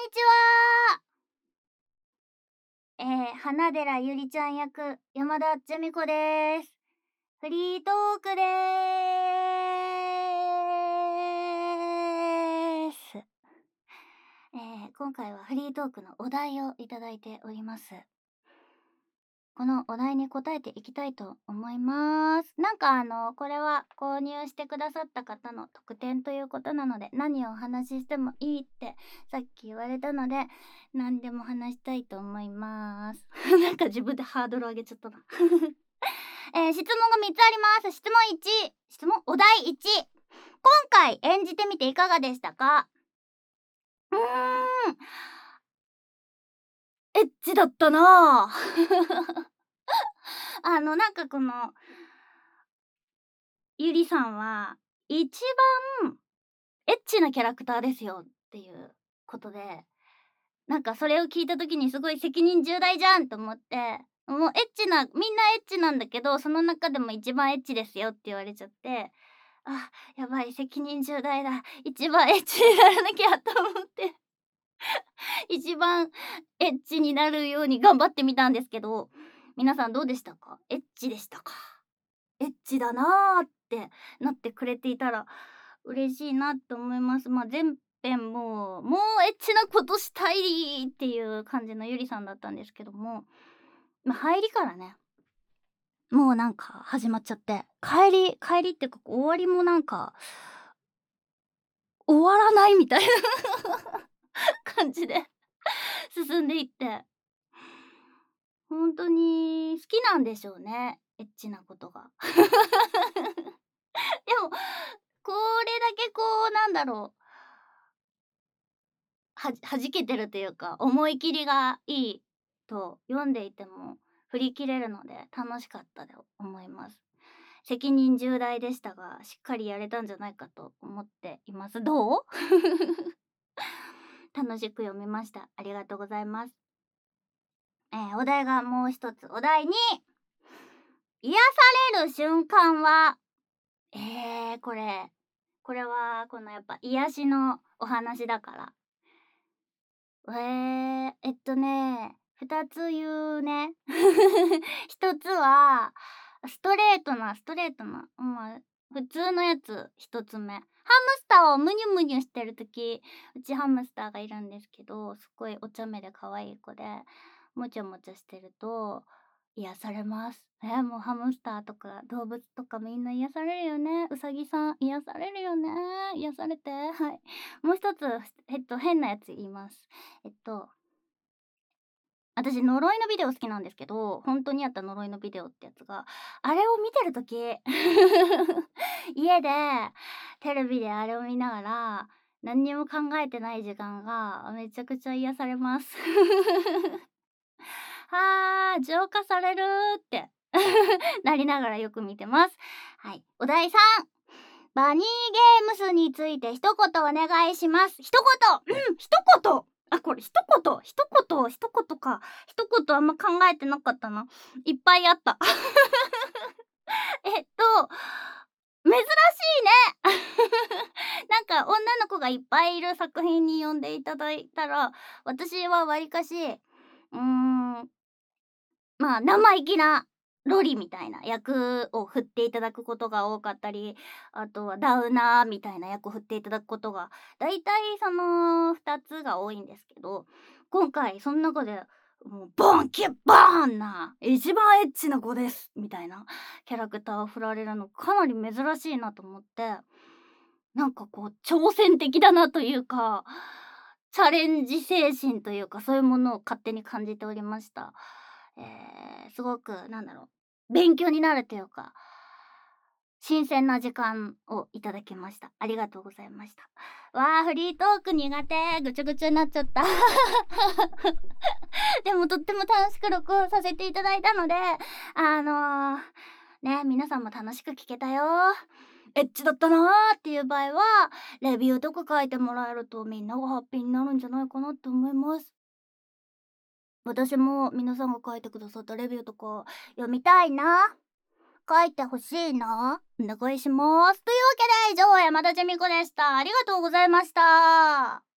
ちは。花寺ゆりちゃん役、山田ジェミコです。フリートークでーす。今回はフリートークのお題をいただいております。このお題に答えていきたいと思います。これは購入してくださった方の特典ということなので、何をお話ししてもいいってさっき言われたので、何でも話したいと思います。なんか自分でハードル上げちゃったな。質問が3つあります。お題1。今回演じてみていかがでしたか？エッチだったなぁ。このゆりさんは一番エッチなキャラクターですよっていうことで、それを聞いた時にすごい責任重大じゃんと思って、もうみんなエッチなんだけど、その中でも一番エッチですよって言われちゃって、あ、やばい、責任重大だ。一番エッチにならなきゃと思って、一番エッチになるように頑張ってみたんですけど、皆さんどうでしたか？エッチでしたか？エッチだなーってなってくれていたら嬉しいなって思います。全編もうエッチなことしたいっていう感じのゆりさんだったんですけども、入りからね、もう始まっちゃって、帰りっていうか終わりも終わらないみたいな感じで進んでいって、本当に好きなんでしょうね、エッチなことが。でも、これだけ弾けてるというか、思い切りがいいと読んでいても振り切れるので楽しかったと思います。責任重大でしたが、しっかりやれたんじゃないかと思っています。どう？楽しく読みました。ありがとうございます。お題がもう一つ。お題2。癒される瞬間は、これはやっぱ癒しのお話だから。2つ言うね。1つは、ストレートな、普通のやつ、1つ目。ハムスターをムニュムニュしてるとき、うちハムスターがいるんですけど、すごいお茶目で可愛い子で、もちゃもちゃしてると、癒されます。もうハムスターとか動物とかみんな癒されるよね。うさぎさん癒されるよね。癒されて。はい。もう一つ、変なやつ言います。私呪いのビデオ好きなんですけど、本当にあった呪いのビデオってやつが、あれを見てるとき家でテレビであれを見ながら、何にも考えてない時間がめちゃくちゃ癒されます。浄化されるってなりながらよく見てます。はい。お題3。バニーゲームスについて一言お願いします。一言一言これ一言か。一言あんま考えてなかったな。いっぱいあった。珍しいね。女の子がいっぱいいる作品に呼んでいただいたら、私はわりかし、生意気なロリみたいな役を振っていただくことが多かったり、あとはダウナーみたいな役を振っていただくことが、だいたいその2つが多いんですけど、今回その中でもうボンキュッボーンな一番エッチな子ですみたいなキャラクターを振られるのかなり珍しいなと思って、挑戦的だなというか、チャレンジ精神というか、そういうものを勝手に感じておりました。すごく勉強になるというか、新鮮な時間をいただきました。ありがとうございました。フリートーク苦手。ぐちゃぐちゃになっちゃった。でもとっても楽しく録音させていただいたので、皆さんも楽しく聞けたよ。エッチだったなーっていう場合は、レビューとか書いてもらえるとみんながハッピーになるんじゃないかなって思います。私も皆さんが書いてくださったレビューとか読みたいな。書いてほしいな。お願いします。というわけで以上、山田ジェミコでした。ありがとうございました。